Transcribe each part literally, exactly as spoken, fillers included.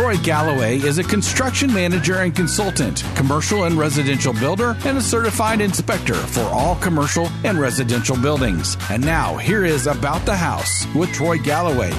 Troy Galloway is a construction manager and consultant, commercial and residential builder, and a certified inspector for all commercial and residential buildings. And now, here is About the House with Troy Galloway.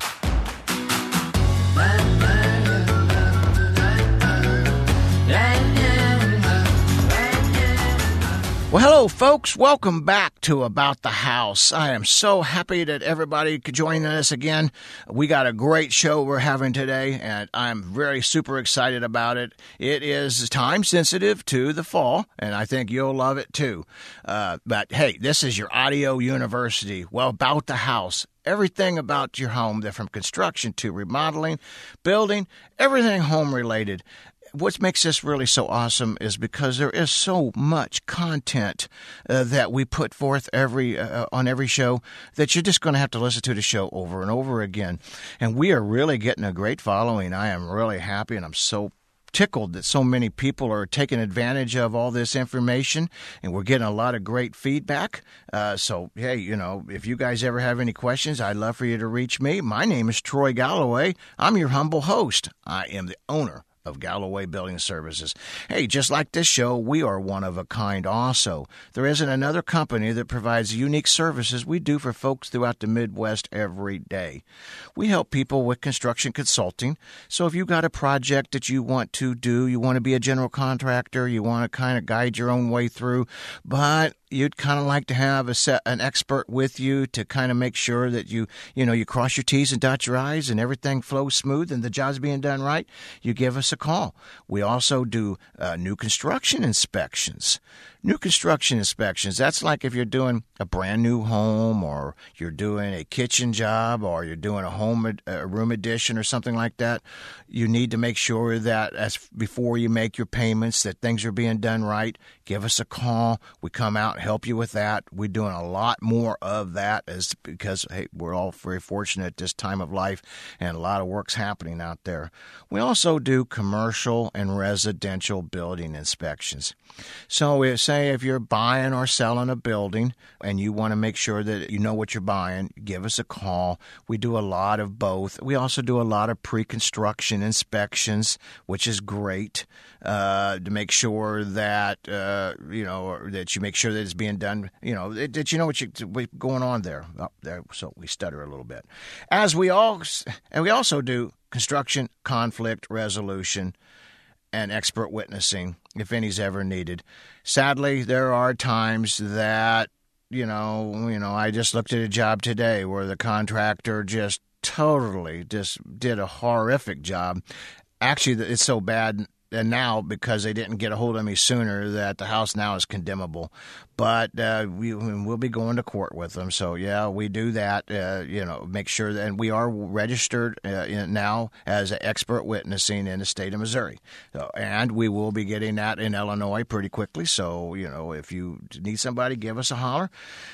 Well, hello, folks. Welcome back to About the House. I am so happy that everybody could join us again. We got a great show we're having today, and I'm very super excited about it. It is time sensitive to the fall, and I think you'll love it too. Uh, but hey, this is your audio university. Well, About the House. Everything about your home, from construction to remodeling, building, everything home related. What makes this really so awesome is because there is so much content uh, that we put forth every uh, on every show that you're just going to have to listen to the show over and over again. And we are really getting a great following. I am really happy, and I'm so tickled that so many people are taking advantage of all this information, and we're getting a lot of great feedback. Uh, so, hey, you know, if you guys ever have any questions, I'd love for you to reach me. My name is Troy Galloway. I'm your humble host. I am the owner of Galloway Building Services. Hey, just like this show, we are one of a kind also. There isn't another company that provides unique services we do for folks throughout the Midwest every day. We help people with construction consulting. So if you've got a project that you want to do, you want to be a general contractor, you want to kind of guide your own way through, but you'd kind of like to have a set, an expert with you to kind of make sure that you, you know, you cross your T's and dot your I's and everything flows smooth and the job's being done right, you give us a call. We also do uh, new construction inspections. New construction inspections, that's like if you're doing a brand new home, or you're doing a kitchen job, or you're doing a home ad, a room addition or something like that. You need to make sure that as before you make your payments that things are being done right. Give us a call. We come out and help you with that. We're doing a lot more of that as because hey, we're all very fortunate at this time of life, and a lot of work's happening out there. We also do commercial and residential building inspections. So we say if you're buying or selling a building and you want to make sure that you know what you're buying, give us a call. We do a lot of both. We also do a lot of pre-construction inspections, which is great, uh, to make sure that, uh, you know, that you make sure that it's being done, you know, that you know what you, what's going on there. Oh, there. So we stutter a little bit. As we all, and we also do construction conflict resolution and expert witnessing, if any's ever needed. Sadly, there are times that, you know, you know, I just looked at a job today where the contractor just totally just did a horrific job. Actually, it's so bad and now because they didn't get a hold of me sooner that the house now is condemnable. But uh, we, we'll be going to court with them. So, yeah, we do that, uh, you know, make sure that, and we are registered uh, in, now as an expert witnessing in the state of Missouri. So, and we will be getting that in Illinois pretty quickly. So, you know, if you need somebody, give us a holler.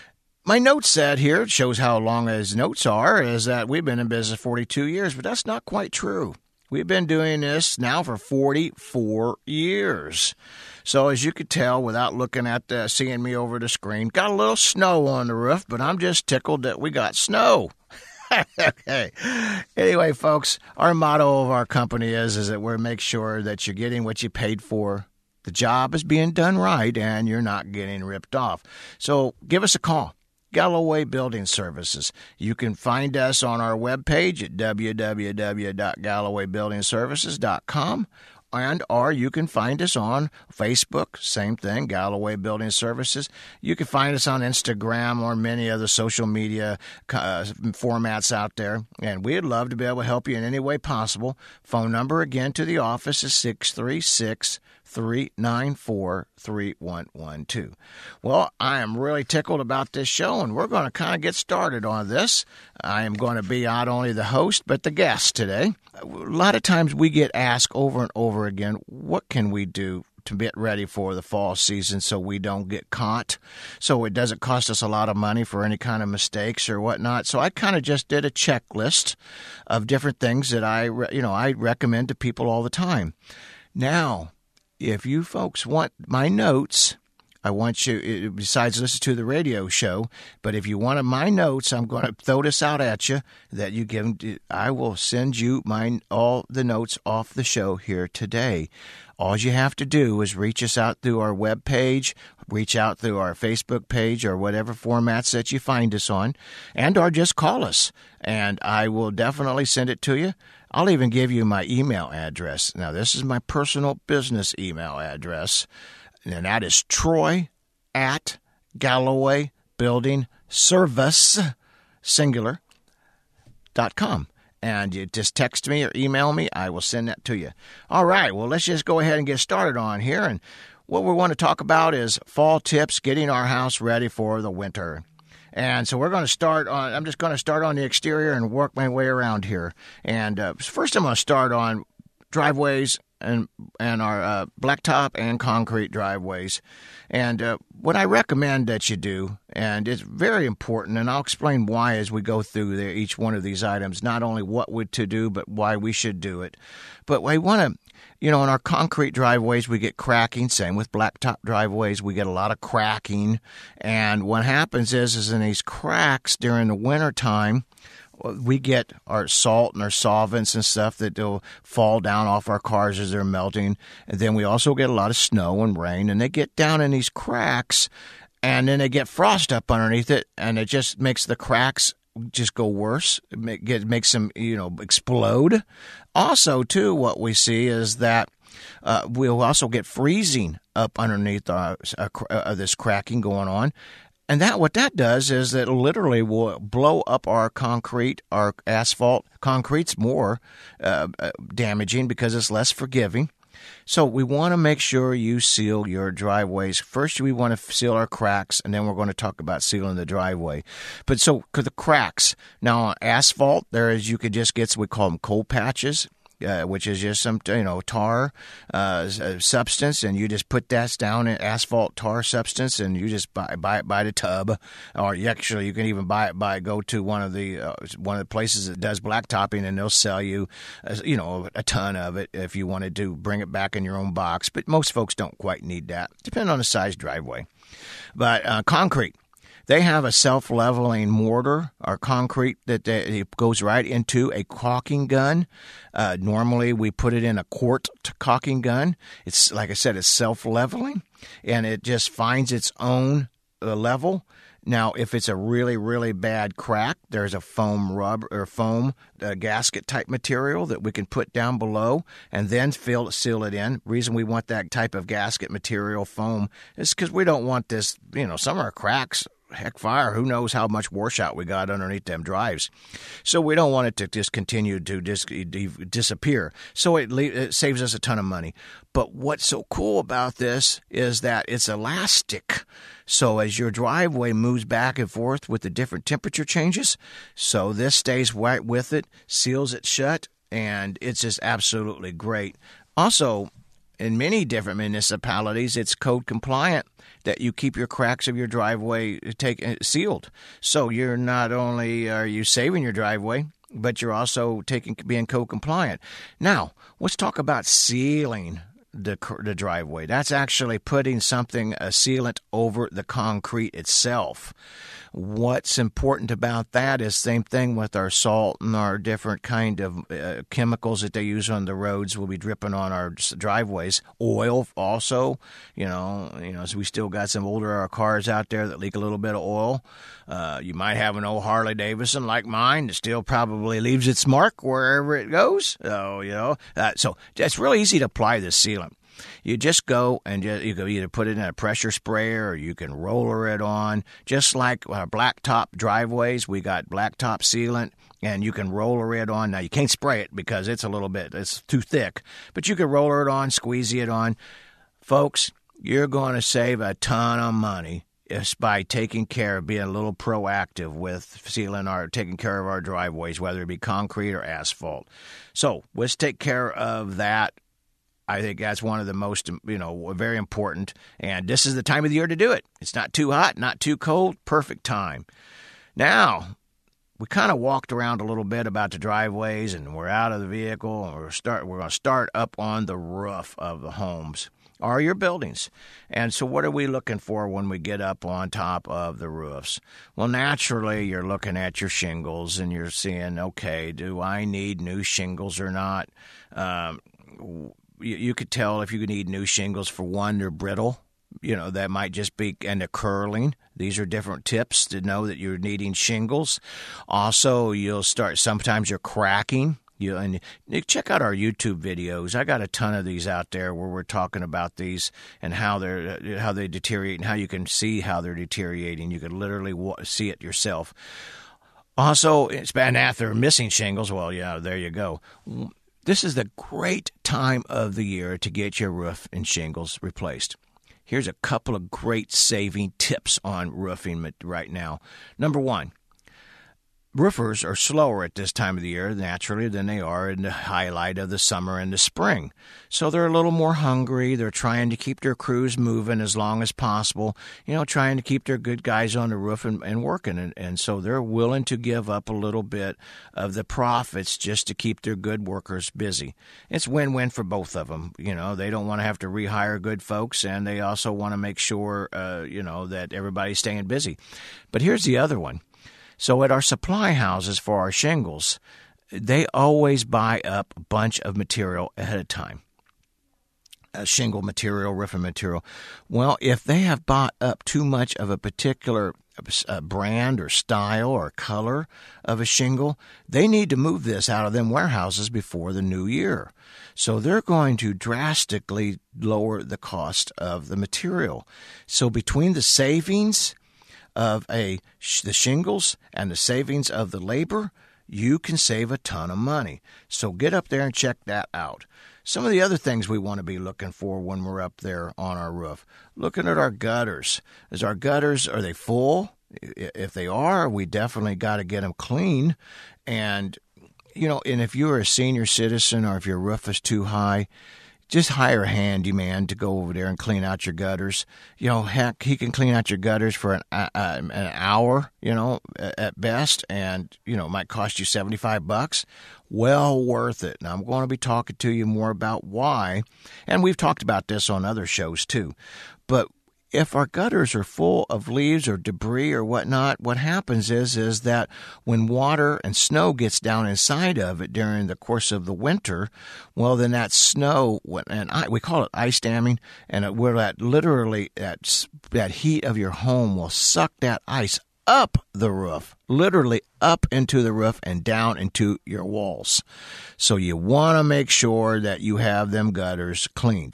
My notes said here, it shows how long his notes are, is that we've been in business forty-two years, but that's not quite true. We've been doing this now for forty-four years. So as you could tell without looking at uh, seeing me over the screen, got a little snow on the roof, but I'm just tickled that we got snow. Okay. Anyway, folks, our motto of our company is, is that we make sure that you're getting what you paid for. The job is being done right, and you're not getting ripped off. So give us a call. Galloway Building Services. You can find us on our webpage at w w w dot galloway building services dot com, and or you can find us on Facebook, same thing, Galloway Building Services. You can find us on Instagram or many other social media uh, formats out there, and we'd love to be able to help you in any way possible. Phone number again to the office is six three six, three nine four, three one one two. Well, I am really tickled about this show, and we're going to kind of get started on this. I am going to be not only the host, but the guest today. A lot of times we get asked over and over again, what can we do to get ready for the fall season so we don't get caught, so it doesn't cost us a lot of money for any kind of mistakes or whatnot. So I kind of just did a checklist of different things that I, you know, I recommend to people all the time. Now, if you folks want my notes I want you, besides listen to the radio show, but if you wanted my notes, I'm going to throw this out at you, that you give them, I will send you my, all the notes off the show here today. All you have to do is reach us out through our webpage, reach out through our Facebook page or whatever formats that you find us on, and or just call us, and I will definitely send it to you. I'll even give you my email address. Now, this is my personal business email address, and that is Troy at Galloway Building Service, singular, dot com. And you just text me or email me. I will send that to you. All right. Well, let's just go ahead and get started on here. And what we want to talk about is fall tips, getting our house ready for the winter. And so we're going to start on, I'm just going to start on the exterior and work my way around here. And uh, first I'm going to start on driveways and and our uh, blacktop and concrete driveways. And uh, what I recommend that you do, and it's very important, and I'll explain why as we go through the, each one of these items, not only what would to do, but why we should do it. But we want to, you know, in our concrete driveways, we get cracking. Same with blacktop driveways, we get a lot of cracking. And what happens is, is in these cracks during the wintertime, we get our salt and our solvents and stuff that will fall down off our cars as they're melting. And then we also get a lot of snow and rain, and they get down in these cracks, and then they get frost up underneath it, and it just makes the cracks just go worse. It makes them, you know, explode. Also, too, what we see is that uh, we'll also get freezing up underneath uh, uh, this cracking going on. And that what that does is that it literally will blow up our concrete, our asphalt. Concrete's more uh, damaging because it's less forgiving. So we want to make sure you seal your driveways. First, we want to seal our cracks, and then we're going to talk about sealing the driveway. But so the cracks. Now, on asphalt, there is, you could just get, we call them cold patches. Uh, which is just some, you know, tar uh, substance, and you just put that down in asphalt tar substance, and you just buy buy it by the tub, or you actually you can even buy it by go to one of the uh, one of the places that does blacktopping, and they'll sell you, uh, you know, a ton of it if you wanted to bring it back in your own box. But most folks don't quite need that, depending on the size driveway. But uh, concrete. They have a self-leveling mortar or concrete that they, it goes right into a caulking gun. Uh, normally, we put it in a quart caulking gun. It's, like I said, it's self-leveling, and it just finds its own uh, level. Now, if it's a really, really bad crack, there's a foam rubber or foam uh, gasket type material that we can put down below and then fill, seal it in. Reason we want that type of gasket material foam is because we don't want this, you know, some of our cracks, heck fire, who knows how much washout we got underneath them drives. So we don't want it to just continue to dis- disappear. So it, le- it saves us a ton of money. But what's so cool about this is that it's elastic. So as your driveway moves back and forth with the different temperature changes, so this stays right with it, seals it shut, and it's just absolutely great. Also, in many different municipalities, it's code compliant that you keep your cracks of your driveway take, sealed. So you're not only are you saving your driveway, but you're also taking being code compliant. Now, let's talk about sealing the the driveway. That's actually putting something, a sealant, over the concrete itself. What's important about that is same thing with our salt and our different kind of uh, chemicals that they use on the roads will be dripping on our driveways. Oil also, you know, you know, so we still got some older cars out there that leak a little bit of oil. Uh, you might have an old Harley Davidson like mine that still probably leaves its mark wherever it goes. So, you know, uh, so it's really easy to apply this sealant. You just go and just, you can either put it in a pressure sprayer or you can roller it on. Just like our blacktop driveways, we got blacktop sealant, and you can roller it on. Now, you can't spray it because it's a little bit, it's too thick, but you can roller it on, squeeze it on. Folks, you're going to save a ton of money just by taking care of being a little proactive with sealing our, taking care of our driveways, whether it be concrete or asphalt. So let's take care of that. I think that's one of the most, you know, very important. And this is the time of the year to do it. It's not too hot, not too cold, perfect time. Now, we kind of walked around a little bit about the driveways, and we're out of the vehicle, and we're start. We're going to start up on the roof of the homes. are your buildings. And so what are we looking for when we get up on top of the roofs? Well, naturally, you're looking at your shingles and you're seeing, okay, do I need new shingles or not? Um, you, you could tell if you need new shingles. For one, they're brittle. You know, that might just be, and they're curling. These are different tips to know that you're needing shingles. Also, you'll start, sometimes you're cracking. You, and check out our YouTube videos. I got a ton of these out there where we're talking about these and how they're how they deteriorate and how you can see how they're deteriorating. You can literally see it yourself. Also, it's bad after missing shingles. Well, yeah, there you go. This is the great time of the year to get your roof and shingles replaced. Here's a couple of great saving tips on roofing right now. Number one. Roofers are slower at this time of the year, naturally, than they are in the highlight of the summer and the spring. So they're a little more hungry. They're trying to keep their crews moving as long as possible, you know, trying to keep their good guys on the roof and, and working. And, and so they're willing to give up a little bit of the profits just to keep their good workers busy. It's win-win for both of them. You know, they don't want to have to rehire good folks, and they also want to make sure, uh, you know, that everybody's staying busy. But here's the other one. So at our supply houses for our shingles, they always buy up a bunch of material ahead of time. Uh, shingle material, roofing material. Well, if they have bought up too much of a particular uh, brand or style or color of a shingle, they need to move this out of them warehouses before the new year. So they're going to drastically lower the cost of the material. So between the savings of a the shingles and the savings of the labor, you can save a ton of money. So get up there and check that out. Some of the other things we want to be looking for when we're up there on our roof. Looking at our gutters. Is our gutters, are they full? If they are, we definitely got to get them clean. And, you know, and if you're a senior citizen or if your roof is too high, just hire a handyman to go over there and clean out your gutters. You know, heck, he can clean out your gutters for an, uh, an hour, you know, at best, and, you know, it might cost you seventy-five bucks. Well worth it. Now, I'm going to be talking to you more about why, and we've talked about this on other shows too. But if our gutters are full of leaves or debris or whatnot, what happens is is that when water and snow gets down inside of it during the course of the winter, well, then that snow, and I, we call it ice damming, and it, where that literally, that, that heat of your home will suck that ice up the roof, literally up into the roof and down into your walls. So you want to make sure that you have them gutters cleaned.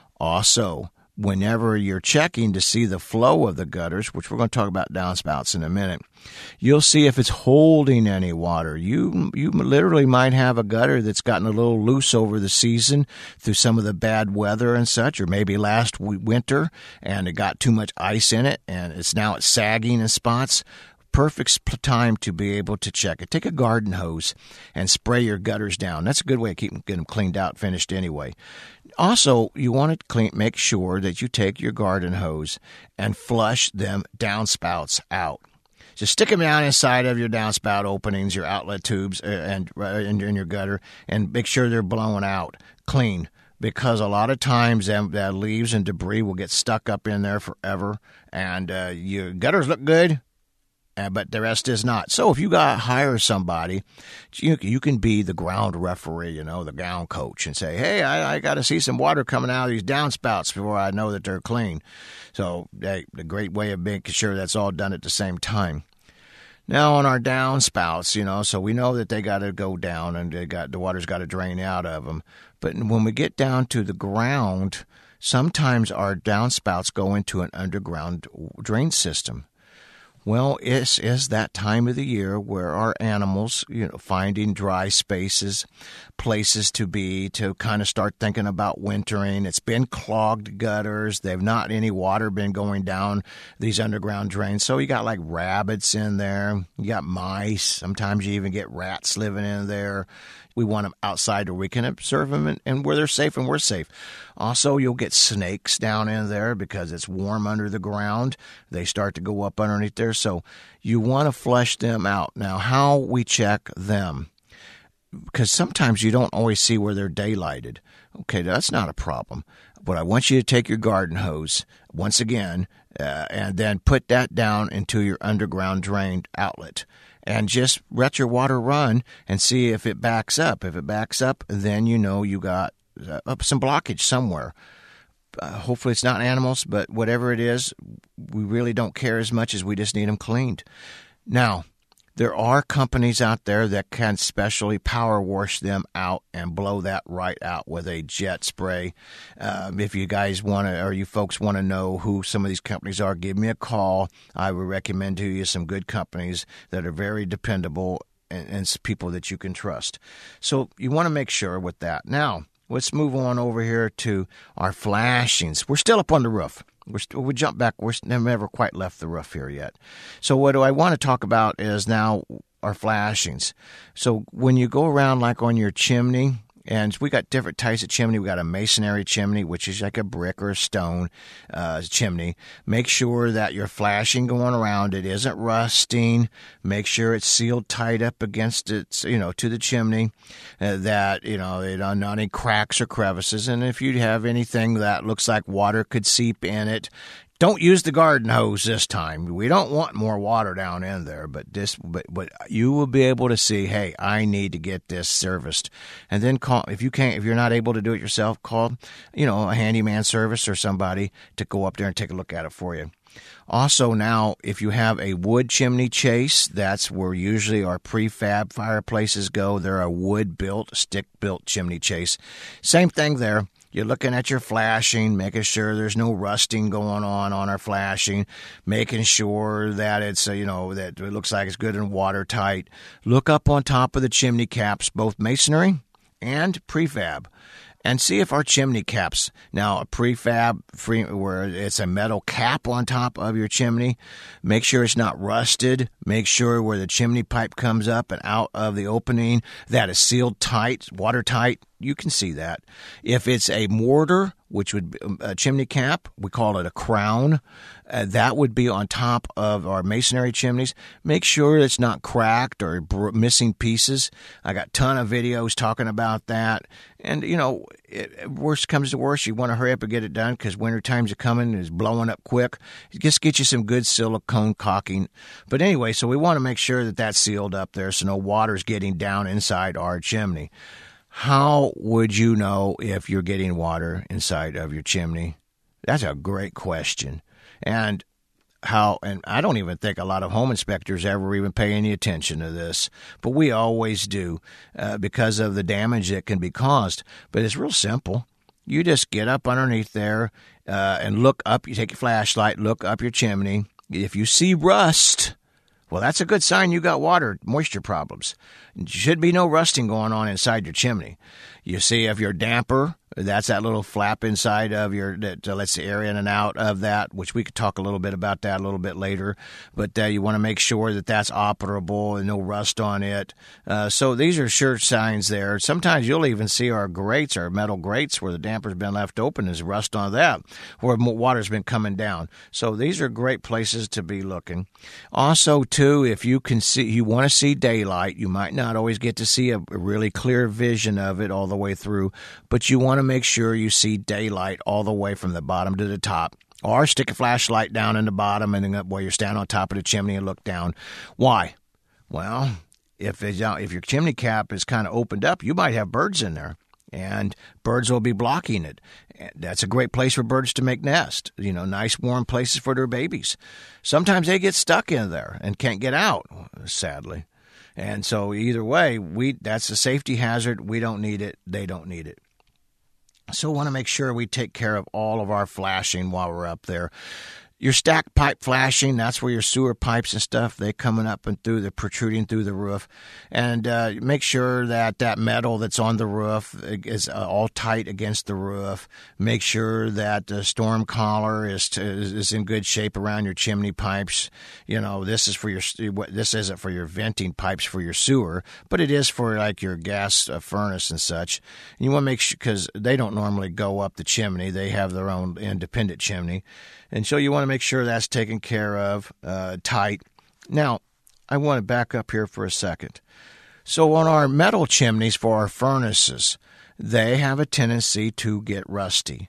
Also, whenever you're checking to see the flow of the gutters, which we're going to talk about downspouts in a minute, you'll see if it's holding any water. You you literally might have a gutter that's gotten a little loose over the season through some of the bad weather and such, or maybe last winter and it got too much ice in it and it's now it's sagging in spots. Perfect time to be able to check it. Take a garden hose and spray your gutters down. That's a good way of keeping getting them cleaned out, finished anyway. Also, you want to clean, make sure that you take your garden hose and flush them downspouts out. Just stick them down inside of your downspout openings, your outlet tubes, and in your gutter, and make sure they're blowing out clean. Because a lot of times that, that leaves and debris will get stuck up in there forever, and uh, your gutters look good, Uh, but the rest is not. So if you got to hire somebody, you, you can be the ground referee, you know, the ground coach, and say, hey, I, I got to see some water coming out of these downspouts before I know that they're clean. So hey, the great way of making sure that's all done at the same time. Now on our downspouts, you know, so we know that they got to go down and they got the water's got to drain out of them. But when we get down to the ground, sometimes our downspouts go into an underground drain system. Well, it's, it's that time of the year where our animals, you know, finding dry spaces, places to be, to kind of start thinking about wintering. It's been clogged gutters. They've not any water been going down these underground drains. So you got like rabbits in there. You got mice. Sometimes you even get rats living in there. We want them outside where we can observe them and, and where they're safe and we're safe. Also, you'll get snakes down in there because it's warm under the ground. They start to go up underneath there. So you want to flush them out. Now, how we check them, because sometimes you don't always see where they're daylighted. Okay, that's not a problem. But I want you to take your garden hose, once again, uh, and then put that down into your underground drain outlet. And just let your water run and see if it backs up. If it backs up, then you know you got uh, some blockage somewhere. Uh, hopefully it's not animals, but whatever it is, we really don't care as much as we just need them cleaned. Now, there are companies out there that can specially power wash them out and blow that right out with a jet spray. Um, if you guys want to, or you folks want to know who some of these companies are, give me a call. I would recommend to you some good companies that are very dependable and, and people that you can trust. So you want to make sure with that. Now, let's move on over here to our flashings. We're still up on the roof. We're st- we jump back. We're never quite left the roof here yet. So what do I want to talk about is now our flashings. So when you go around like on your chimney, and we got different types of chimney. We got a masonry chimney, which is like a brick or a stone uh, chimney. Make sure that your flashing going around it isn't rusting. Make sure it's sealed tight up against it, you know, to the chimney. Uh, that you know, it don't not any cracks or crevices. And if you have anything that looks like water could seep in it, don't use the garden hose this time. We don't want more water down in there, but this, but, but you will be able to see, hey, I need to get this serviced. And then call, if you can't, if you're not able to do it yourself, call, you know, a handyman service or somebody to go up there and take a look at it for you. Also now, if you have a wood chimney chase, that's where usually our prefab fireplaces go. They're a wood-built, stick-built chimney chase. Same thing there. You're looking at your flashing, making sure there's no rusting going on on our flashing, making sure that it's, uh, you know, that it looks like it's good and watertight. Look up on top of the chimney caps, both masonry and prefab, and see if our chimney caps, now a prefab free, where it's a metal cap on top of your chimney, make sure it's not rusted. Make sure where the chimney pipe comes up and out of the opening, that is sealed tight, watertight. You can see that. If it's a mortar, which would be a chimney cap, we call it a crown, uh, that would be on top of our masonry chimneys. Make sure it's not cracked or br- missing pieces. I got a ton of videos talking about that. And, you know, it, worst comes to worst, you want to hurry up and get it done because winter times are coming and it's blowing up quick. Just get you some good silicone caulking. But anyway, so we want to make sure that that's sealed up there so no water's getting down inside our chimney. How would you know if you're getting water inside of your chimney? That's a great question. And how, and I don't even think a lot of home inspectors ever even pay any attention to this, but we always do uh, because of the damage that can be caused. But it's real simple. You just get up underneath there uh, and look up. You take your flashlight, look up your chimney. If you see rust, well, that's a good sign you got water, moisture problems. There should be no rusting going on inside your chimney. You see if you're damper, that's that little flap inside of your, that uh, lets the air in and out of that, which we could talk a little bit about that a little bit later. But uh, you want to make sure that that's operable and no rust on it. Uh, so these are sure signs there. Sometimes you'll even see our grates, our metal grates, where the damper's been left open, is rust on that, where water's been coming down. So these are great places to be looking. Also, too, if you can see, you want to see daylight, you might not always get to see a really clear vision of it all the way through, but you want to make sure you see daylight all the way from the bottom to the top. Or stick a flashlight down in the bottom and then while you're standing on top of the chimney and look down. Why? Well, if it's, if your chimney cap is kind of opened up, you might have birds in there. And birds will be blocking it. That's a great place for birds to make nests. You know, nice warm places for their babies. Sometimes they get stuck in there and can't get out, sadly. And so either way, we that's a safety hazard. We don't need it. They don't need it. So we want to make sure we take care of all of our flashing while we're up there. Your stack pipe flashing, that's where your sewer pipes and stuff, they coming up and through, the protruding through the roof. And uh, make sure that that metal that's on the roof is uh, all tight against the roof. Make sure that the storm collar is to, is in good shape around your chimney pipes. You know, this is for your, this isn't for your venting pipes for your sewer, but it is for like your gas uh, furnace and such. And you want to make sure, because they don't normally go up the chimney, they have their own independent chimney. And so you want to make sure that's taken care of, uh, tight. Now, I want to back up here for a second. So on our metal chimneys for our furnaces, they have a tendency to get rusty.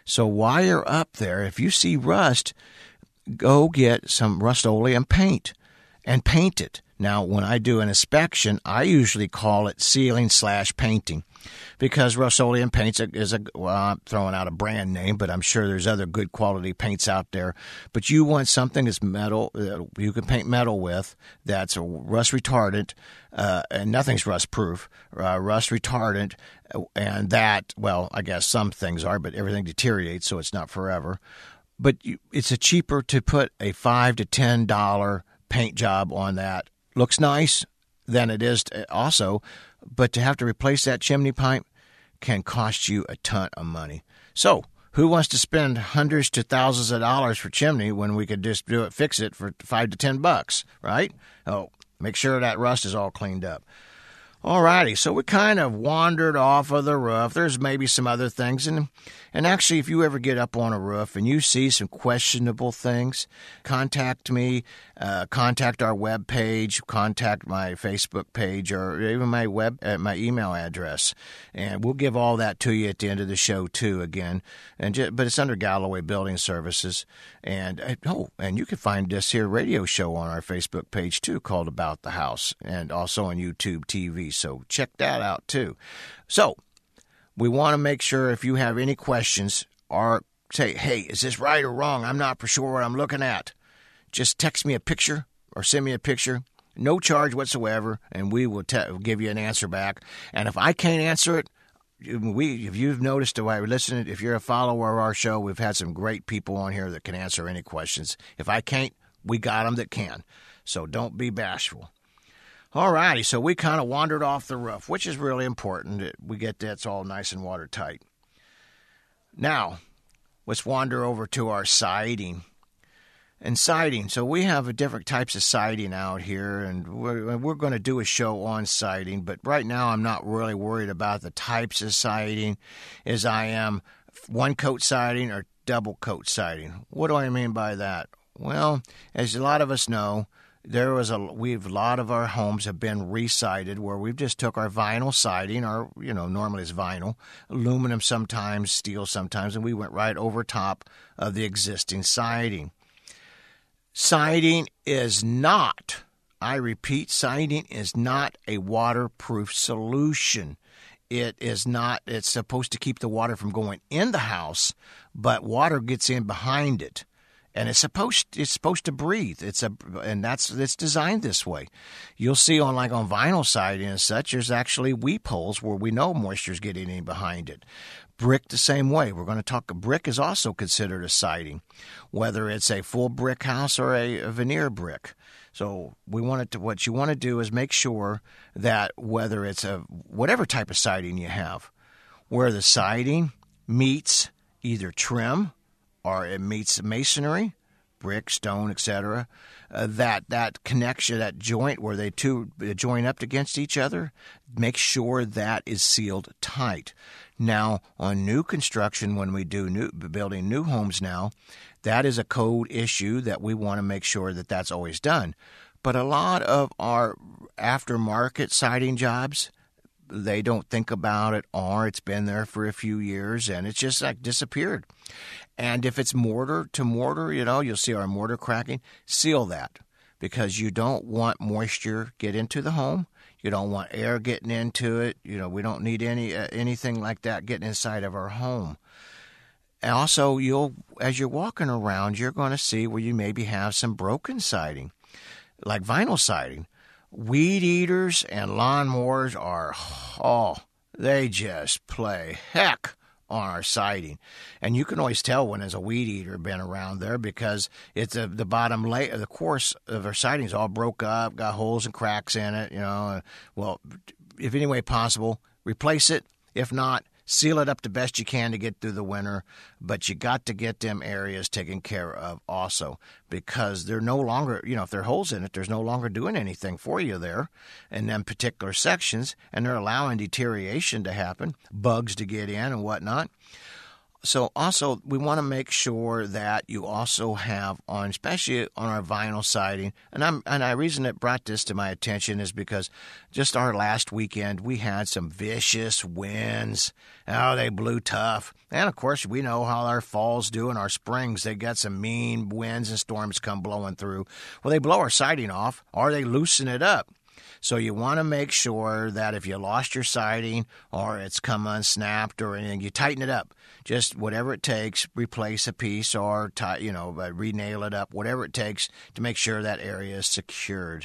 So while you're up there, if you see rust, go get some Rust-Oleum paint and paint it. Now, when I do an inspection, I usually call it sealing slash painting because Rust-Oleum paints is a, well, I'm throwing out a brand name, but I'm sure there's other good quality paints out there. But you want something that's metal, that you can paint metal with, that's a rust retardant, uh, and nothing's rust proof, uh, rust retardant, and that, well, I guess some things are, but everything deteriorates, so it's not forever. But you, it's a cheaper to put a five to ten dollar paint job on that. Looks nice than it is to also, but to have to replace that chimney pipe can cost you a ton of money. So who wants to spend hundreds to thousands of dollars for chimney when we could just do it, fix it for five to ten bucks, right? Oh, make sure that rust is all cleaned up. All righty, so we kind of wandered off of the roof. There's maybe some other things. And, and actually, if you ever get up on a roof and you see some questionable things, contact me, uh, contact our web page, contact my Facebook page, or even my web, uh, my email address. And we'll give all that to you at the end of the show, too, again. And just, but it's under Galloway Building Services. And, uh, oh, and you can find this here radio show on our Facebook page, too, called About the House, and also on YouTube T V. So check that out, too. So we want to make sure if you have any questions or say, hey, is this right or wrong? I'm not for sure what I'm looking at. Just text me a picture or send me a picture. No charge whatsoever, and we will te- give you an answer back. And if I can't answer it, we if you've noticed the way we're listening, if you're a follower of our show, we've had some great people on here that can answer any questions. If I can't, we got them that can. So don't be bashful. All righty, so we kind of wandered off the roof, which is really important. We get that's all nice and watertight. Now, let's wander over to our siding. And siding, so we have different types of siding out here, and we're, we're going to do a show on siding, but right now I'm not really worried about the types of siding as I am one-coat siding or double-coat siding. What do I mean by that? Well, as a lot of us know, There was a we've a lot of our homes have been re-sided where we've just took our vinyl siding, or you know normally it's vinyl, aluminum sometimes, steel sometimes, and we went right over top of the existing siding. Siding is not, I repeat, siding is not a waterproof solution. It is not. It's supposed to keep the water from going in the house, but water gets in behind it. And it's supposed it's supposed to breathe. It's a and that's it's designed this way. You'll see on like on vinyl siding and such, there's actually weep holes where we know moisture's getting in behind it. Brick the same way. We're going to talk. Brick is also considered a siding, whether it's a full brick house or a, a veneer brick. So we want to. What you want to do is make sure that whether it's a whatever type of siding you have, where the siding meets either trim or it meets masonry, brick, stone, et cetera, uh, that that connection, that joint where they two join up against each other, make sure that is sealed tight. Now, on new construction, when we do new building new homes now, that is a code issue that we want to make sure that that's always done. But a lot of our aftermarket siding jobs, they don't think about it, or it's been there for a few years and it's just like disappeared. And if it's mortar to mortar, you know, you'll see our mortar cracking, seal that because you don't want moisture get into the home. You don't want air getting into it. You know, we don't need any uh, anything like that getting inside of our home. And also, you'll as you're walking around, you're going to see where you maybe have some broken siding, like vinyl siding. Weed eaters and lawnmowers are, oh, they just play heck on our siding. And you can always tell when there's a weed eater been around there because it's a, the bottom layer, the course of our siding is all broke up, got holes and cracks in it, you know. Well, if any way possible, replace it. If not, seal it up the best you can to get through the winter, but you got to get them areas taken care of also because they're no longer, you know, if there are holes in it, there's no longer doing anything for you there in them particular sections, and they're allowing deterioration to happen, bugs to get in and whatnot. So also, we want to make sure that you also have on, especially on our vinyl siding, and I'm and the reason it brought this to my attention is because just our last weekend we had some vicious winds. Oh, they blew tough, and of course we know how our falls do and our springs. They got some mean winds and storms come blowing through. Well, they blow our siding off, or they loosen it up. So you want to make sure that if you lost your siding or it's come unsnapped or anything, you tighten it up. Just whatever it takes, replace a piece or, tie, you know, re-nail it up, whatever it takes to make sure that area is secured.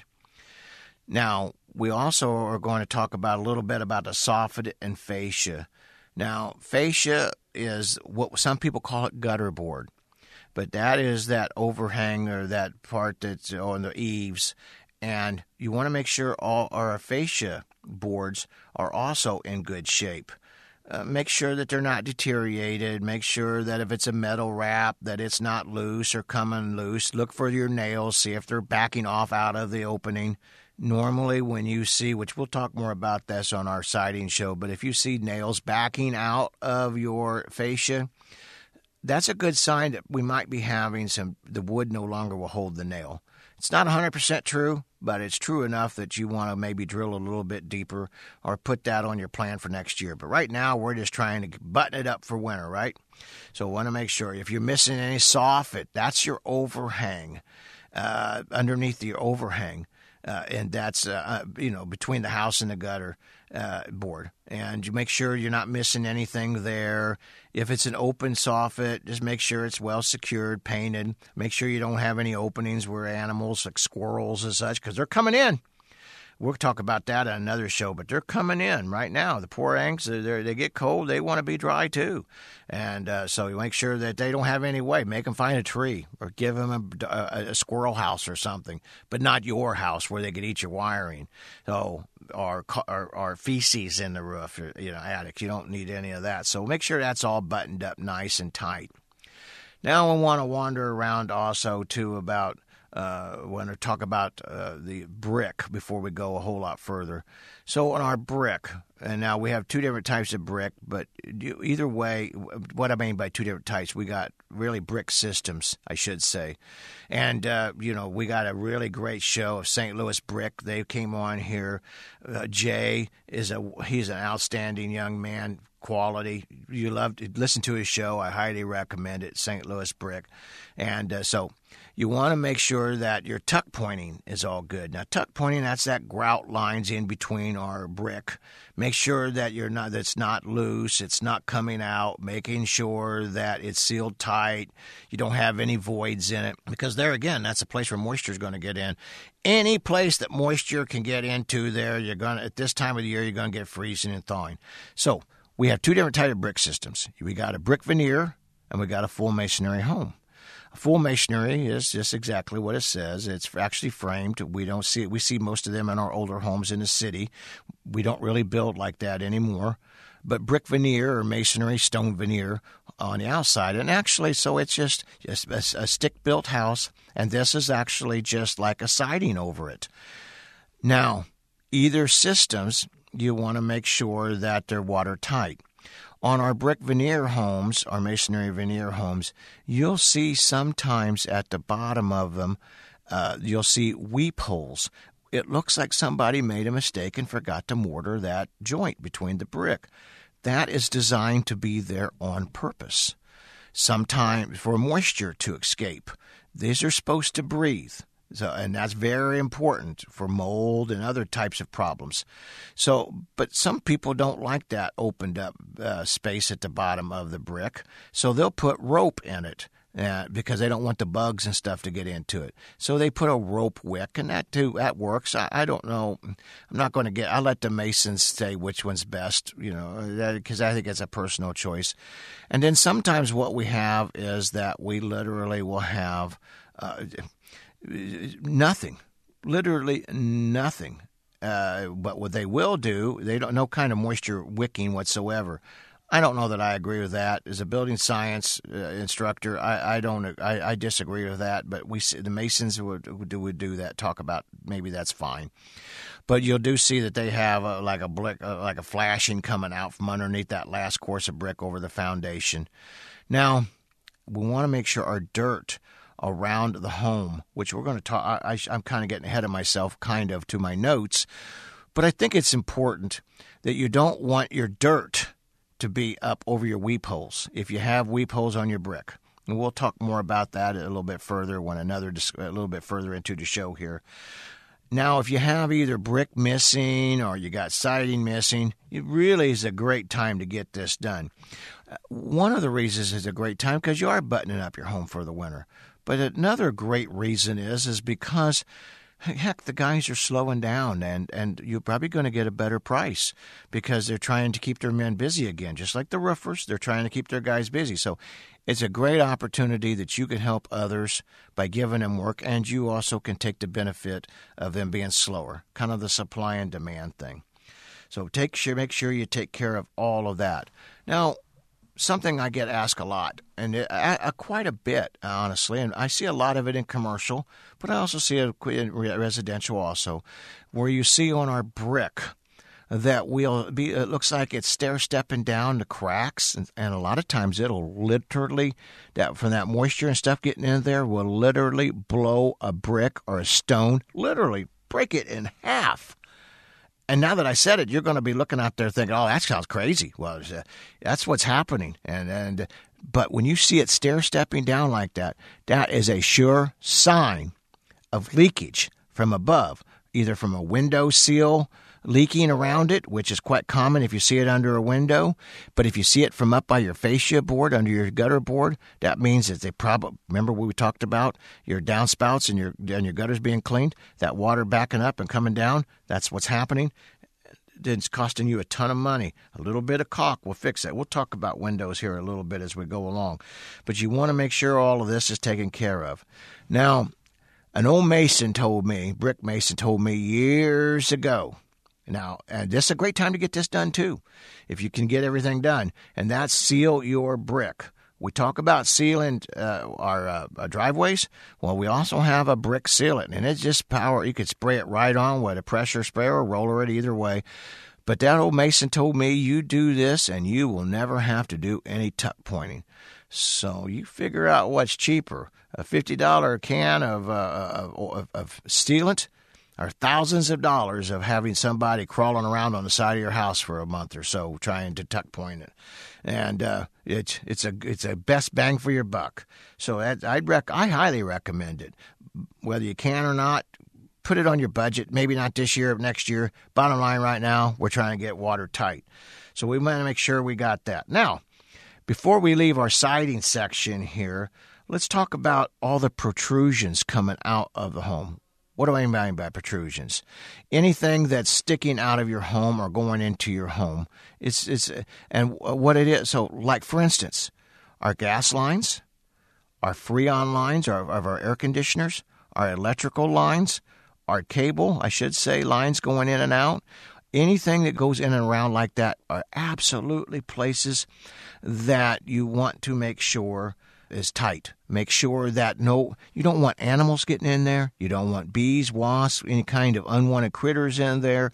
Now, we also are going to talk about a little bit about the soffit and fascia. Now, fascia is what some people call it gutter board, but that is that overhang or that part that's on the eaves. And you want to make sure all our fascia boards are also in good shape. Uh, make sure that they're not deteriorated. Make sure that if it's a metal wrap, that it's not loose or coming loose. Look for your nails. See if they're backing off out of the opening. Normally when you see, which we'll talk more about this on our siding show, but if you see nails backing out of your fascia, that's a good sign that we might be having some, the wood no longer will hold the nail. It's not one hundred percent true, but it's true enough that you want to maybe drill a little bit deeper or put that on your plan for next year. But right now, we're just trying to button it up for winter, right? So want to make sure if you're missing any soffit, that's your overhang, uh, underneath your overhang. Uh, and that's, uh, you know, between the house and the gutter uh, board. And you make sure you're not missing anything there. If it's an open soffit, just make sure it's well secured, painted. Make sure you don't have any openings where animals like squirrels and such, because they're coming in. We'll talk about that on another show, but they're coming in right now. The poor anks, they get cold. They want to be dry, too. And uh, so you make sure that they don't have any way. Make them find a tree or give them a, a, a squirrel house or something, but not your house where they could eat your wiring. So or, or, or feces in the roof, or, you know, attic. You don't need any of that. So make sure that's all buttoned up nice and tight. Now I want to wander around also, too, about Uh, when I talk about uh, the brick before we go a whole lot further. So on our brick, and now we have two different types of brick, but either way, what I mean by two different types, we got really brick systems, I should say. And, uh, you know, we got a really great show of Saint Louis Brick. They came on here. Uh, Jay is a, he's an outstanding young man. Quality. You love to listen to his show. I highly recommend it, Saint Louis Brick. And uh, so you want to make sure that your tuck pointing is all good. Now, tuck pointing, that's that grout lines in between our brick. Make sure that you're not, that's not loose, it's not coming out, making sure that it's sealed tight, you don't have any voids in it, because there again, that's a place where moisture is going to get in. Any place that moisture can get into there, you're going to, at this time of the year, you're going to get freezing and thawing. So we have two different types of brick systems. We got a brick veneer, and we got a full masonry home. A full masonry is just exactly what it says. It's actually framed. We don't see it. We see most of them in our older homes in the city. We don't really build like that anymore. But brick veneer or masonry, stone veneer on the outside. And actually, so it's just, just a, a stick-built house, and this is actually just like a siding over it. Now, either systems, you want to make sure that they're watertight. On our brick veneer homes, our masonry veneer homes, you'll see sometimes at the bottom of them, uh, you'll see weep holes. It looks like somebody made a mistake and forgot to mortar that joint between the brick. That is designed to be there on purpose. Sometimes for moisture to escape. These are supposed to breathe. So, and that's very important for mold and other types of problems. So, but some people don't like that opened up uh, space at the bottom of the brick. So they'll put rope in it uh, because they don't want the bugs and stuff to get into it. So they put a rope wick, and that too, that works. I, I don't know. I'm not going to get, I'll let the masons say which one's best, you know, because I think it's a personal choice. And then sometimes what we have is that we literally will have, uh, nothing, literally nothing. Uh, but what they will do, they don't no kind of moisture wicking whatsoever. I don't know that I agree with that. As a building science uh, instructor, I, I don't. I, I disagree with that. But we the masons would would do, would do that. Talk about maybe that's fine. But you'll do see that they have a, like a brick, uh, like a flashing coming out from underneath that last course of brick over the foundation. Now, we want to make sure our dirt around the home, which we're going to talk. I, I, I'm kind of getting ahead of myself, kind of to my notes, but I think it's important that you don't want your dirt to be up over your weep holes if you have weep holes on your brick. And we'll talk more about that a little bit further when another a little bit further into the show here. Now, if you have either brick missing or you got siding missing, it really is a great time to get this done. One of the reasons it's a great time because you are buttoning up your home for the winter. But another great reason is is because, heck, the guys are slowing down, and, and you're probably going to get a better price because they're trying to keep their men busy again. Just like the roofers, they're trying to keep their guys busy. So it's a great opportunity that you can help others by giving them work, and you also can take the benefit of them being slower, kind of the supply and demand thing. So take sure, make sure you take care of all of that. Now, something I get asked a lot, and it, uh, quite a bit, honestly, and I see a lot of it in commercial, but I also see it in residential also, where you see on our brick that we'll be, it looks like it's stair-stepping down the cracks, and, and a lot of times it'll literally, that from that moisture and stuff getting in there, will literally blow a brick or a stone, literally break it in half. And now that I said it, you're going to be looking out there thinking, oh, that sounds crazy. Well, uh, that's what's happening. And and But when you see it stair-stepping down like that, that is a sure sign of leakage from above, either from a window seal leaking around it, which is quite common if you see it under a window. But if you see it from up by your fascia board, under your gutter board, that means that they probably, remember what we talked about, your downspouts and your and your gutters being cleaned, that water backing up and coming down, that's what's happening. It's costing you a ton of money. A little bit of caulk will fix that. We'll talk about windows here a little bit as we go along. But you want to make sure all of this is taken care of. Now, an old mason told me, brick mason told me years ago, Now, and this is a great time to get this done, too, if you can get everything done, and that's seal your brick. We talk about sealing uh, our uh, driveways. Well, we also have a brick sealant, and it's just power. You could spray it right on with a pressure sprayer or roller it either way. But that old mason told me, you do this, and you will never have to do any tuck pointing. So you figure out what's cheaper, a fifty dollar can of, uh, of, of sealant, or thousands of dollars of having somebody crawling around on the side of your house for a month or so trying to tuck point it. And uh, it's it's a it's a best bang for your buck. So I'd rec- I highly recommend it. Whether you can or not, put it on your budget. Maybe not this year, but next year. Bottom line right now, we're trying to get watertight. So we want to make sure we got that. Now, before we leave our siding section here, let's talk about all the protrusions coming out of the home. What do I mean by protrusions? Anything that's sticking out of your home or going into your home. It's it's and what it is. So, like for instance, our gas lines, our Freon lines, our, of our air conditioners, our electrical lines, our cable, I should say, lines going in and out. Anything that goes in and around like that are absolutely places that you want to make sure is tight. Make sure that no, you don't want animals getting in there. You don't want bees, wasps, any kind of unwanted critters in there.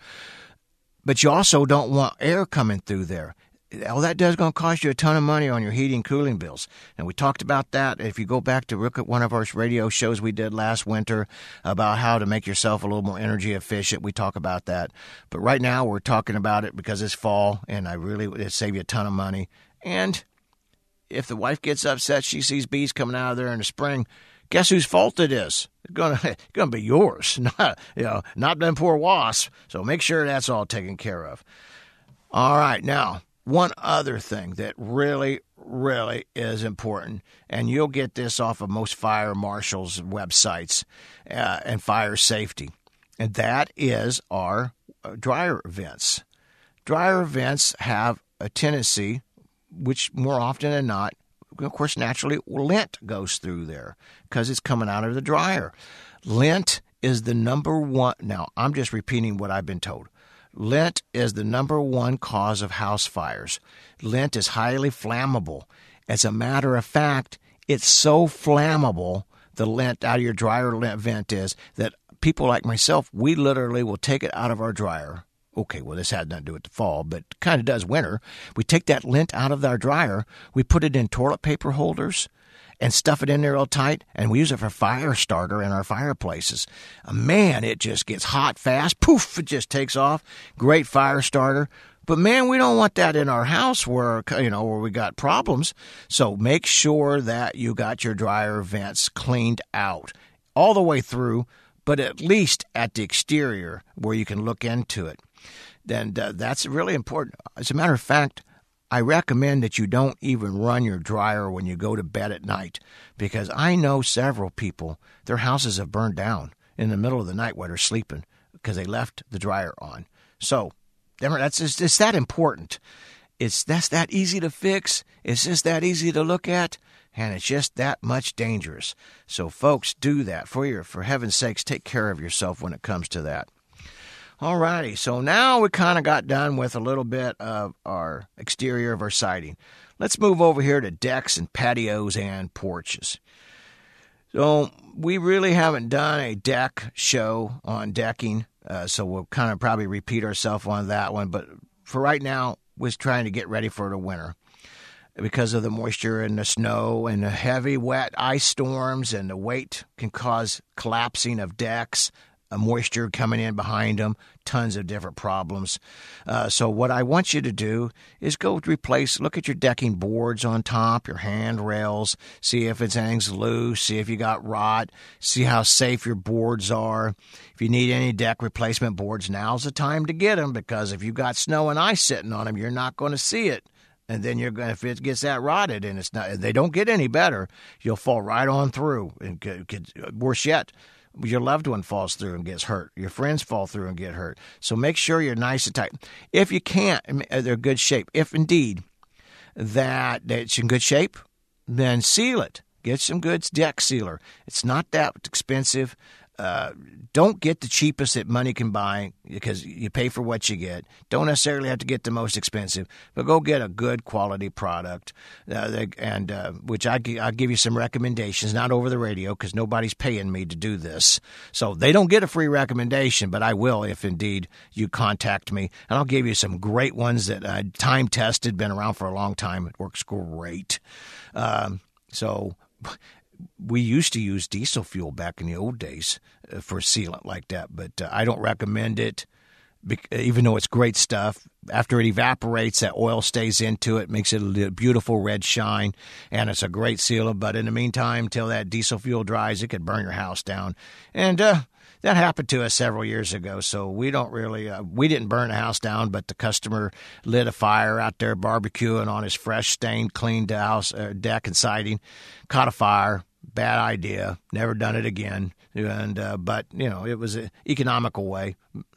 But you also don't want air coming through there. All that does is going to cost you a ton of money on your heating and cooling bills. And we talked about that. If you go back to look at one of our radio shows we did last winter about how to make yourself a little more energy efficient, we talk about that. But right now we're talking about it because it's fall, and I really would save you a ton of money. And if the wife gets upset, she sees bees coming out of there in the spring, guess whose fault it is? It's going to, it's going to be yours, not, you know, not them poor wasps. So make sure that's all taken care of. All right, now, one other thing that really, really is important, and you'll get this off of most fire marshals' websites uh, and fire safety, and that is our dryer vents. Dryer vents have a tendency, which more often than not, of course, naturally, lint goes through there because it's coming out of the dryer. Lint is the number one. Now, I'm just repeating what I've been told. Lint is the number one cause of house fires. Lint is highly flammable. As a matter of fact, it's so flammable, the lint out of your dryer lint vent is, that people like myself, we literally will take it out of our dryer. Okay, well, this had nothing to do with the fall, but kind of does winter. We take that lint out of our dryer, we put it in toilet paper holders, and stuff it in there real tight, and we use it for fire starter in our fireplaces. Uh, man, it just gets hot fast. Poof, it just takes off. Great fire starter. But, man, we don't want that in our house where, you know, where we got problems. So make sure that you got your dryer vents cleaned out all the way through, but at least at the exterior where you can look into it. Then uh, that's really important. As a matter of fact, I recommend that you don't even run your dryer when you go to bed at night, because I know several people, their houses have burned down in the middle of the night while they're sleeping because they left the dryer on. So that's it's, it's that important. It's that's that easy to fix. It's just that easy to look at, and it's just that much dangerous. So folks, do that for your for heaven's sakes. Take care of yourself when it comes to that. All righty, so now we kind of got done with a little bit of our exterior of our siding. Let's move over here to decks and patios and porches. So we really haven't done a deck show on decking, uh, so we'll kind of probably repeat ourselves on that one. But for right now, we're trying to get ready for the winter because of the moisture and the snow and the heavy, wet ice storms, and the weight can cause collapsing of decks, a moisture coming in behind them, tons of different problems. Uh, so what I want you to do is go replace, look at your decking boards on top, your handrails, see if it's anything's loose, see if you got rot, see how safe your boards are. If you need any deck replacement boards, now's the time to get them, because if you got snow and ice sitting on them, you're not going to see it. And then you're going, if it gets that rotted and it's not, they don't get any better, you'll fall right on through. And get, get, worse yet, your loved one falls through and gets hurt. Your friends fall through and get hurt. So make sure you're nice and tight. If you can't, they're in good shape. If indeed that it's in good shape, then seal it. Get some good deck sealer. It's not that expensive. Uh, don't get the cheapest that money can buy, because you pay for what you get. Don't necessarily have to get the most expensive, but go get a good quality product. Uh, and uh, which I, I'll give you some recommendations, not over the radio, because nobody's paying me to do this. So they don't get a free recommendation, but I will if indeed you contact me. And I'll give you some great ones that uh, time tested, been around for a long time. It works great. Um, so... We used to use diesel fuel back in the old days uh, for sealant like that, but uh, I don't recommend it, be- even though it's great stuff. After it evaporates, that oil stays into it, makes it a beautiful red shine, and it's a great sealer. But in the meantime, till that diesel fuel dries, it could burn your house down. And uh, that happened to us several years ago, so we don't really, uh, we didn't burn the house down, but the customer lit a fire out there barbecuing on his fresh, stained, cleaned house, uh, deck and siding, caught a fire. Bad idea. Never done it again. And uh, but, you know, it was an economical way.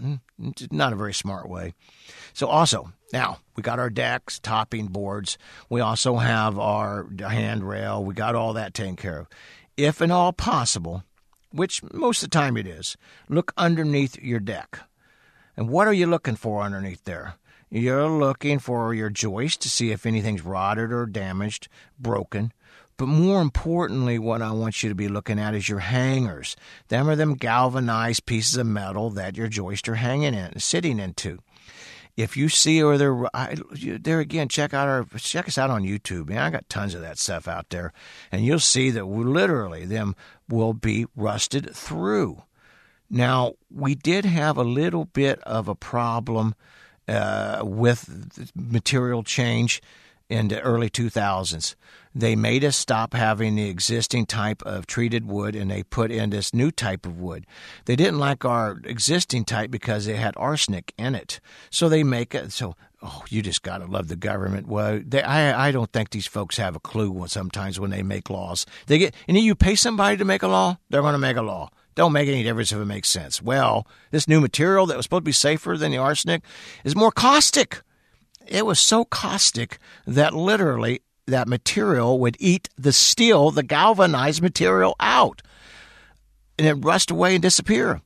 Not a very smart way. So also, now, we got our decks, topping boards. We also have our handrail. We got all that taken care of. If at all possible, which most of the time it is, look underneath your deck. And what are you looking for underneath there? You're looking for your joist to see if anything's rotted or damaged, broken. But more importantly, what I want you to be looking at is your hangers. Them are them galvanized pieces of metal that your joists are hanging in, sitting into. If you see, or they're there again, check out our check us out on YouTube. Man, I got tons of that stuff out there, and you'll see that we literally them will be rusted through. Now, we did have a little bit of a problem uh, with material change in the early two thousands. They made us stop having the existing type of treated wood, and they put in this new type of wood. They didn't like our existing type because it had arsenic in it. So they make it. So, oh, you just got to love the government. Well, they, I, I don't think these folks have a clue sometimes when they make laws. They get, and you pay somebody to make a law, they're going to make a law. Don't make any difference if it makes sense. Well, this new material that was supposed to be safer than the arsenic is more caustic. It was so caustic that literally that material would eat the steel, the galvanized material out, and it rust away and disappear.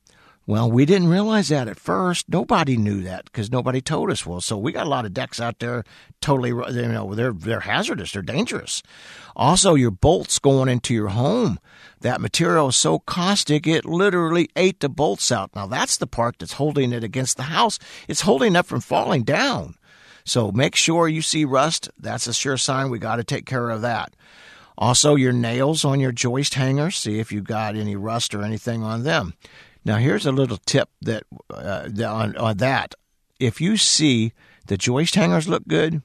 Well, we didn't realize that at first. Nobody knew that because nobody told us. Well, so we got a lot of decks out there totally, you know, they're they're hazardous, they're dangerous. Also, your bolts going into your home, that material is so caustic it literally ate the bolts out. Now, that's the part that's holding it against the house. It's holding it from falling down. So make sure you see rust. That's a sure sign we got to take care of that. Also, your nails on your joist hangers, see if you've got any rust or anything on them. Now, here's a little tip that uh, on, on that. If you see the joist hangers look good,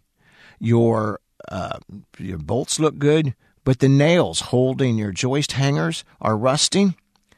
your uh, your bolts look good, but the nails holding your joist hangers are rusting,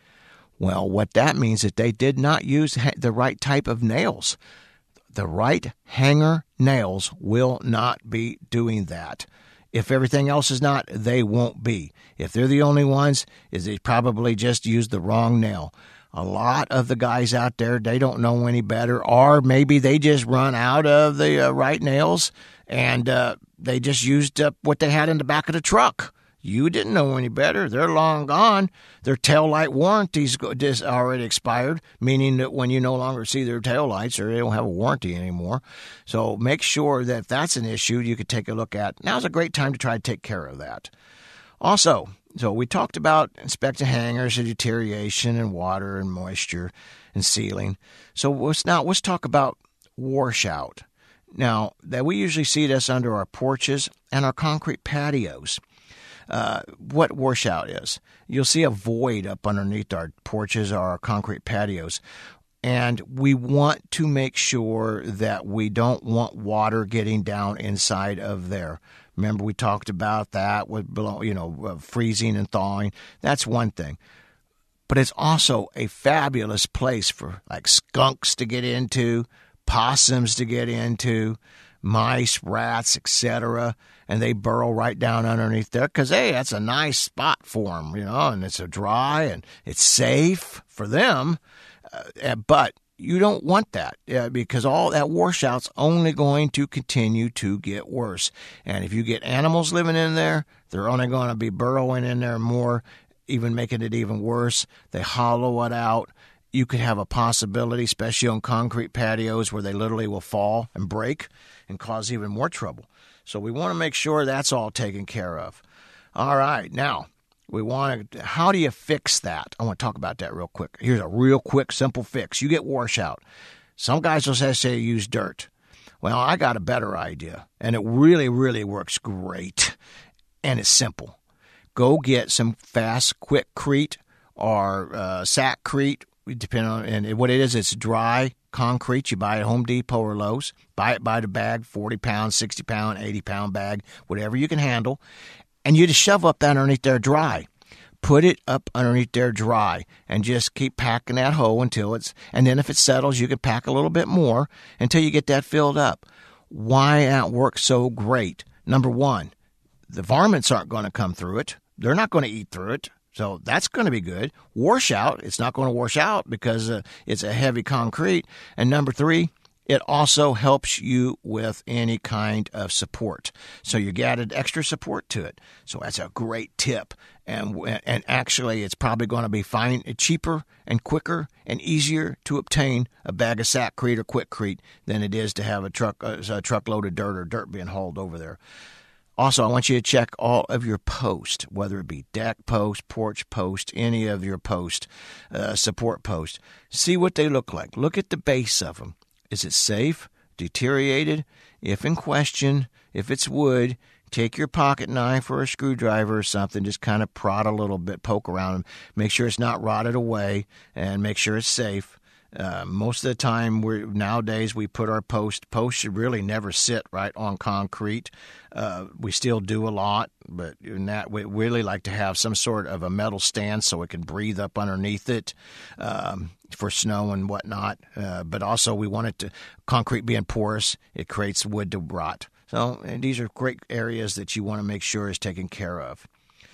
well, what that means is that they did not use the right type of nails. The right hanger nails will not be doing that. If everything else is not, they won't be. If they're the only ones, is they probably just used the wrong nail. A lot of the guys out there, they don't know any better, or maybe they just run out of the uh, right nails and uh, they just used up what they had in the back of the truck. You didn't know any better. They're long gone. Their tail light warranties already expired, meaning that when you no longer see their tail lights, or they don't have a warranty anymore. So make sure that if that's an issue you could take a look at. Now's a great time to try to take care of that. Also, so we talked about inspecting hangers and deterioration and water and moisture and sealing. So let's now let's talk about washout. Now, that we usually see this under our porches and our concrete patios. Uh, what washout is, you'll see a void up underneath our porches or our concrete patios. And we want to make sure that we don't want water getting down inside of there. Remember, we talked about that with, you know, uh, freezing and thawing. That's one thing. But it's also a fabulous place for like skunks to get into, possums to get into, mice, rats, et cetera. And they burrow right down underneath there because, hey, that's a nice spot for them, you know, and it's a dry and it's safe for them. Uh, but you don't want that uh, because all that washout's only going to continue to get worse. And if you get animals living in there, they're only going to be burrowing in there more, even making it even worse. They hollow it out. You could have a possibility, especially on concrete patios, where they literally will fall and break and cause even more trouble. So we want to make sure that's all taken care of. All right, now we want to, how do you fix that? I want to talk about that real quick. Here's a real quick, simple fix. You get washout. Some guys will say, say use dirt. Well, I got a better idea, and it really, really works great, and it's simple. Go get some fast, quickcrete or uh, Sackcrete, depending on, and what it is, it's dry concrete. You buy it at Home Depot or Lowe's. Buy it by the bag, forty pound, sixty pound, eighty pound bag, whatever you can handle. And you just shove up that underneath there dry. Put it up underneath there dry and just keep packing that hole until it's, and then if it settles, you can pack a little bit more until you get that filled up. Why that works so great? Number one, the varmints aren't going to come through it. They're not going to eat through it. So that's going to be good. Washout, it's not going to wash out because uh, it's a heavy concrete. And number three, it also helps you with any kind of support. So you added extra support to it. So that's a great tip. And and actually, it's probably going to be fine, cheaper and quicker and easier to obtain a bag of Sackcrete or Quickcrete than it is to have a truck a truckload of dirt or dirt being hauled over there. Also, I want you to check all of your posts, whether it be deck post, porch post, any of your post, uh, support posts. See what they look like. Look at the base of them. Is it safe? Deteriorated? If in question, if it's wood, take your pocket knife or a screwdriver or something. Just kind of prod a little bit, poke around them. Make sure it's not rotted away, and make sure it's safe. Uh, most of the time, we're nowadays we put our post. Posts should really never sit right on concrete. Uh, we still do a lot, but in that we really like to have some sort of a metal stand so it can breathe up underneath it um, for snow and whatnot. Uh, but also, we want it to concrete being porous. It creates wood to rot. So and these are great areas that you want to make sure is taken care of.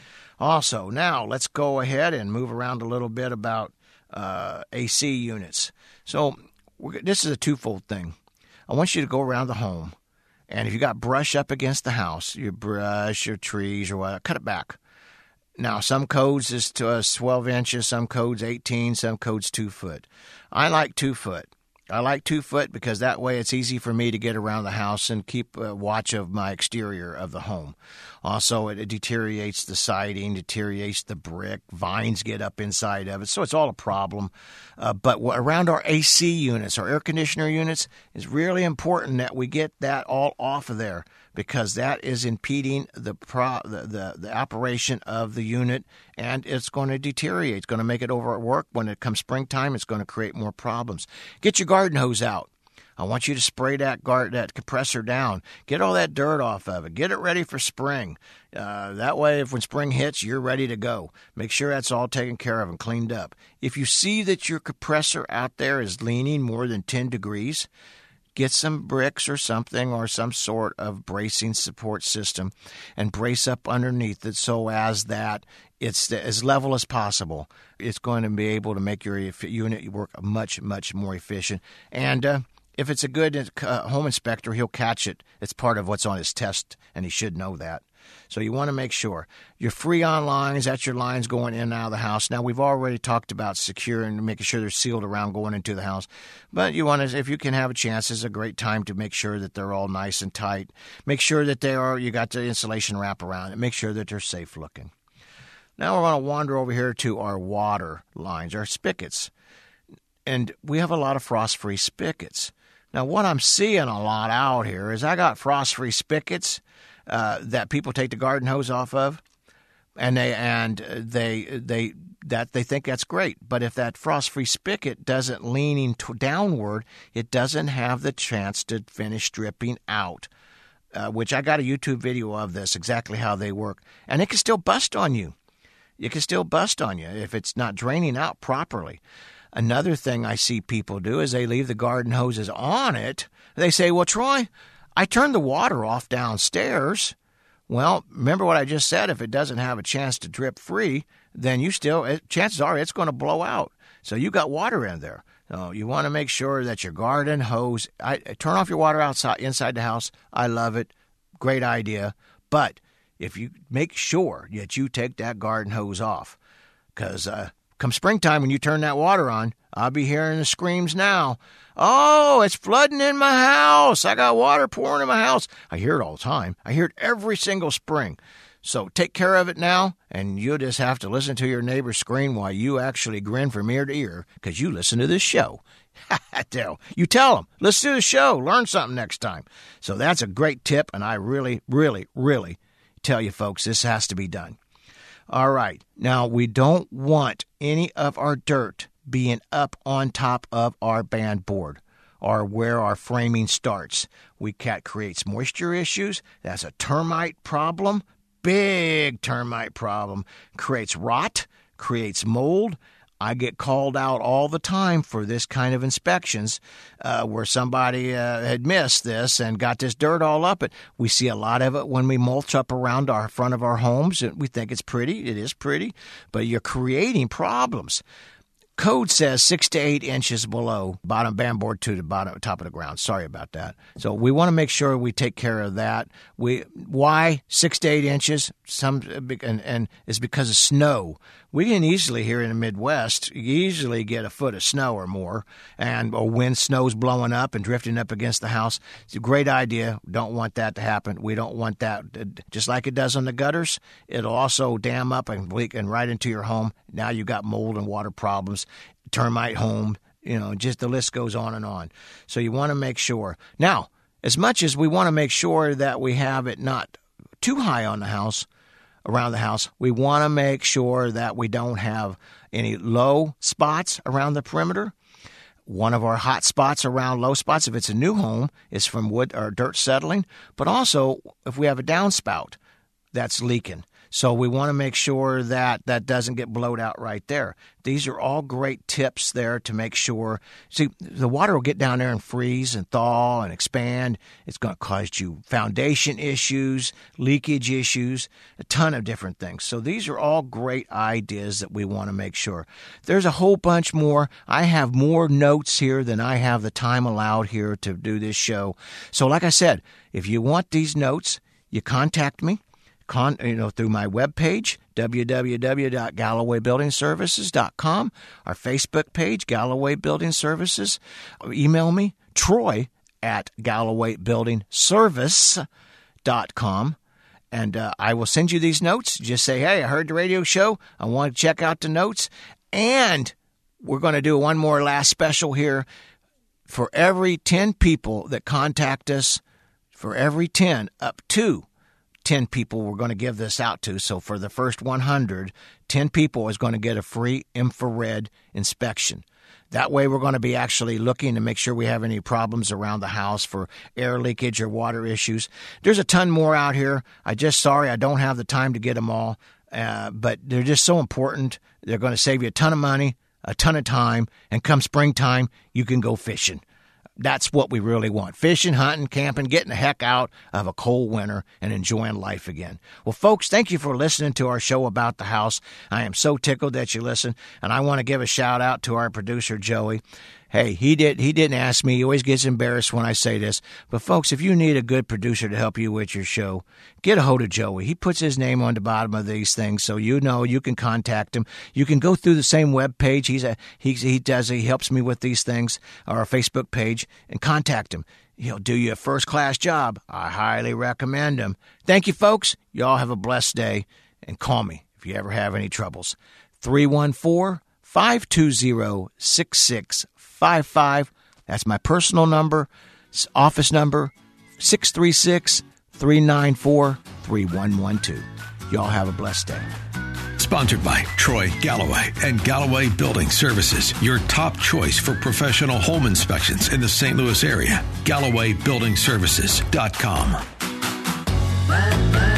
Also, now let's go ahead and move around a little bit about Uh, A C units. So we're, this is a twofold thing. I want you to go around the home, and if you got brush up against the house, your brush, your trees, or whatever, cut it back. Now, some codes is to us twelve inches, some codes eighteen, some codes two foot. I like two foot. I like two foot because that way it's easy for me to get around the house and keep a watch of my exterior of the home. Also, it, it deteriorates the siding, deteriorates the brick, vines get up inside of it, so it's all a problem. Uh, but what, around our A C units, our air conditioner units, it's really important that we get that all off of there because that is impeding the, pro, the, the, the operation of the unit, and it's going to deteriorate. It's going to make it over at work. When it comes springtime, it's going to create more problems. Get your garden hose out. I want you to spray that guard, that compressor down. Get all that dirt off of it. Get it ready for spring. Uh, that way, if when spring hits, you're ready to go. Make sure that's all taken care of and cleaned up. If you see that your compressor out there is leaning more than ten degrees, get some bricks or something or some sort of bracing support system and brace up underneath it so as that it's as level as possible. It's going to be able to make your unit work much, much more efficient. And uh, if it's a good uh, home inspector, he'll catch it. It's part of what's on his test, and he should know that. So you want to make sure. Your Freon lines, that's your lines going in and out of the house. Now, we've already talked about securing and making sure they're sealed around going into the house. But you want to, if you can have a chance, it's a great time to make sure that they're all nice and tight. Make sure that they are, you got the insulation wrap around it. Make sure that they're safe looking. Now we're going to wander over here to our water lines, our spigots. And we have a lot of frost-free spigots. Now, what I'm seeing a lot out here is I got frost-free spigots uh, that people take the garden hose off of, and they and they they that they think that's great. But if that frost-free spigot doesn't leaning to downward, it doesn't have the chance to finish dripping out. Uh, which I got a YouTube video of this, exactly how they work, and it can still bust on you. It can still bust on you if it's not draining out properly. Another thing I see people do is they leave the garden hoses on it. They say, well, Troy, I turned the water off downstairs. Well, remember what I just said. If it doesn't have a chance to drip free, then you still, it, chances are it's going to blow out. So you got water in there. So you want to make sure that your garden hose, I, turn off your water outside, inside the house. I love it. Great idea. But if you make sure that you take that garden hose off, because uh, come springtime when you turn that water on, I'll be hearing the screams now. Oh, it's flooding in my house. I got water pouring in my house. I hear it all the time. I hear it every single spring. So take care of it now, and you'll just have to listen to your neighbor scream while you actually grin from ear to ear because you listen to this show. You tell them, listen to the show, learn something next time. So that's a great tip, and I really, really, really tell you folks, this has to be done. All right. Now, we don't want any of our dirt being up on top of our band board or where our framing starts. We cat creates moisture issues. That's a termite problem. Big termite problem. Creates rot, creates mold. I get called out all the time for this kind of inspections uh, where somebody uh, had missed this and got this dirt all up it. We see a lot of it when we mulch up around our front of our homes. We think it's pretty. It is pretty, but you're creating problems. Code says six to eight inches below bottom band board to the bottom top of the ground. Sorry about that. So we want to make sure we take care of that. We why six to eight inches? Some and and it's because of snow. We can easily here in the Midwest easily get a foot of snow or more, and or when snow's blowing up and drifting up against the house. It's a great idea. Don't want that to happen. We don't want that. Just like it does on the gutters, it'll also dam up and leak and right into your home. Now you got mold and water problems, termite home. You know, just the list goes on and on. So you want to make sure. Now, as much as we want to make sure that we have it not too high on the house, around the house, we want to make sure that we don't have any low spots around the perimeter. One of our hot spots around low spots, if it's a new home, is from wood or dirt settling. But also, if we have a downspout that's leaking. So we want to make sure that that doesn't get blowed out right there. These are all great tips there to make sure. See, the water will get down there and freeze and thaw and expand. It's going to cause you foundation issues, leakage issues, a ton of different things. So these are all great ideas that we want to make sure. There's a whole bunch more. I have more notes here than I have the time allowed here to do this show. So like I said, if you want these notes, you contact me. Con, you know, through my webpage, w w w dot galloway building services dot com, our Facebook page, Galloway Building Services. Email me, Troy at galloway building service dot com. And uh, I will send you these notes. Just say, hey, I heard the radio show. I want to check out the notes. And we're going to do one more last special here. For every ten people that contact us, for every ten, up to ten people we're going to give this out to. So for the first one hundred, ten people is going to get a free infrared inspection. That way we're going to be actually looking to make sure we have any problems around the house for air leakage or water issues. There's a ton more out here. I just, sorry, I don't have the time to get them all, uh, but they're just so important. They're going to save you a ton of money, a ton of time, and come springtime, you can go fishing. That's what we really want. Fishing, hunting, camping, getting the heck out of a cold winter and enjoying life again. Well, folks, thank you for listening to our show about the house. I am so tickled that you listen, and I want to give a shout out to our producer, Joey. Hey, he did. He didn't ask me. He always gets embarrassed when I say this. But, folks, if you need a good producer to help you with your show, get a hold of Joey. He puts his name on the bottom of these things, so you know you can contact him. You can go through the same web page. He's a, he, he does. He helps me with these things, or our Facebook page, and contact him. He'll do you a first-class job. I highly recommend him. Thank you, folks. Y'all have a blessed day, and call me if you ever have any troubles. three one four, five two zero, six six five five. That's my personal number. Office number, six three six, three nine four, three one one two. Y'all have a blessed day. Sponsored by Troy Galloway and Galloway Building Services, your top choice for professional home inspections in the Saint Louis area. Galloway Building Services dot com.